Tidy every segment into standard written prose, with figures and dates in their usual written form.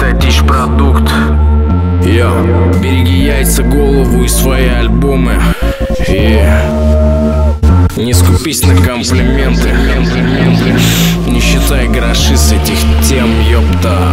тысяч продукт. Береги яйца, голову и свои альбомы. Не скупись на комплименты, не считай гроши с этих тем, ёпта.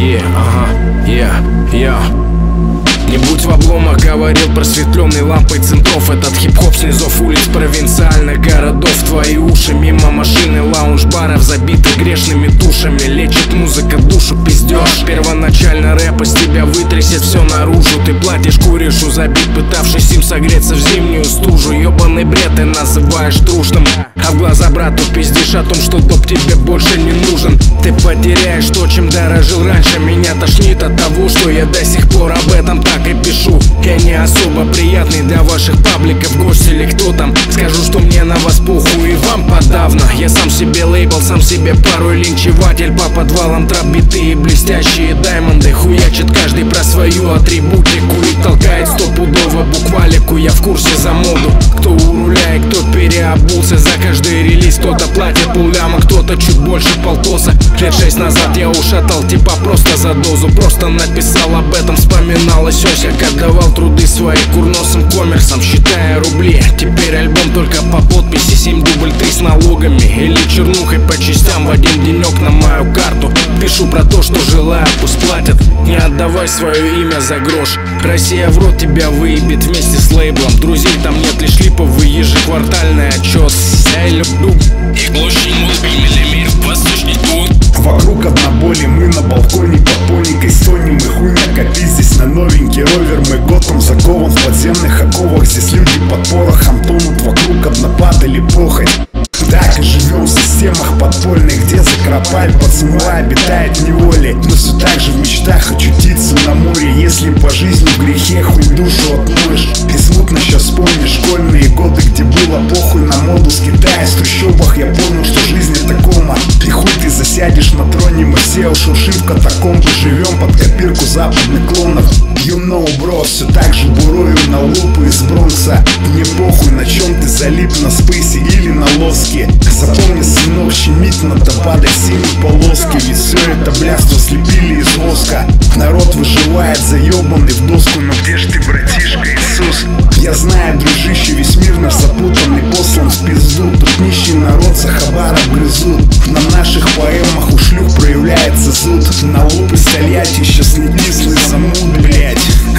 Не будь в обломах, говорил просветленный лампой центров. Этот хип-хоп с низов улиц провинциальных городов. Твои уши мимо машины, лаунж-баров, забиты грешными душами. Лечит музыка душу, пиздёж. Первоначально рэп из тебя вытрясет все наружу. Ты платишь, куришь у забит, пытавшись им согреться в зимнюю стужу. Ёбаный бред ты называешь трушным, а в глаза брату пиздишь о том, что доп тебе больше не нужен. Ты потеряешь то, чем дорожил раньше. Меня тошнит от того, что я до сих пор об этом так и пишу. Я не особо приятный для ваших пабликов гость или кто там. Скажу, что мне на вас похуй и вам подавно. Я сам себе лейбл, сам себе порой линчеватель. По подвалам трап-биты и блестящие даймонды. Хуячит каждый про свою атрибутику и толкает стопудово буквалику. Я в курсе за моду, кто у руля и кто переобулся. За каждый релиз кто-то платит полляма, кто-то чуть больше полтоса. Лет 6 назад я ушатал типа просто за дозу. Просто написал об этом, вспоминалось Ося, как давал труды свои курносым коммерсом, считая рубли. Теперь альбом только по подписи, 7 дубль 3 с налогами или чернухой по частям в один денек на мою карту. Пишу про то, что желаю, пусть платят. Не отдавай свое имя за грош. Россия в рот тебя выебет вместе с лейблом. Друзей там нет, лишь липовый ежеквартальный отчет. Я люблю вокруг одноболи, мы на балконе под поникой стонем. И хуй накопи здесь на новенький ровер. Мы готом закован в подземных оковах. Здесь люди под порохом тонут, вокруг однопад или похоть. Так и живем в системах подпольных, где закропаль пацанва обитает в неволе. Но все так же в мечтах очутиться на море. Если по жизни в грехе хуй душу отмоешь. И смутно сейчас вспомнишь школьные годы, где было похуй на моду с Китая. В трущобах я понял, что жизнь это кома. И хуй ты засядешь на троне, мы все уж в катакомбы. Живем под копирку западных клонов. You know, bro, все так же бурою на лупы из Бронкса. Мне похуй, на чем ты залип, на спейсе или на лоске. Запомни, сынок, щемить надо падать синей полоски. Ведь все это блядство слепили из воска. Народ выживает заебанный в доску. Но где ж ты, братишка Иисус? Я знаю, дружище, весь мир наш запутанный, послан в пизду. Тут нищий народ за хабаром грызут. На наших поэмах у шлюх проявляется зуд. На лупы с Тольятти сейчас не кислый замут, блядь.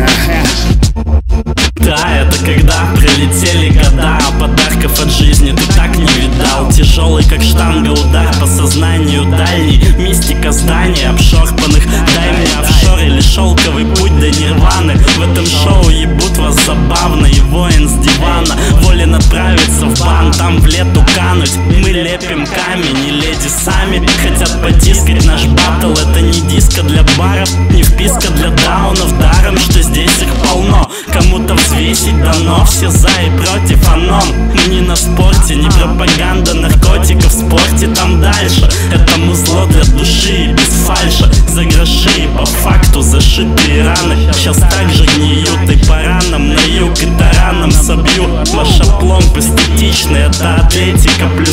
Да, это когда пролетели года, а подарков от жизни ты так не видал. Тяжелый как штанга удар по сознанию дальний. Мистика зданий обшорпанных. Дай мне офшор или шелковый путь до нирваны. В этом шоу ебут вас забавно. И воин с дивана волен отправиться в бан, там в лету кануть. Мы лепим камень, и леди сами хотят потискать наш баттл. Это не диско для баров, не вписка для даунов. Даром, что здесь их полно. Кому-то взвесить дано, все за и против, аном. Мы не на спорте, не пропаганда наркотиков в спорте, там дальше. Это музло для души, без фальша. За гроши и по факту зашитые раны сейчас так же гниют. И по ранам на юг, и тараном собью. Ваш опломб эстетичный, это атлетика плюс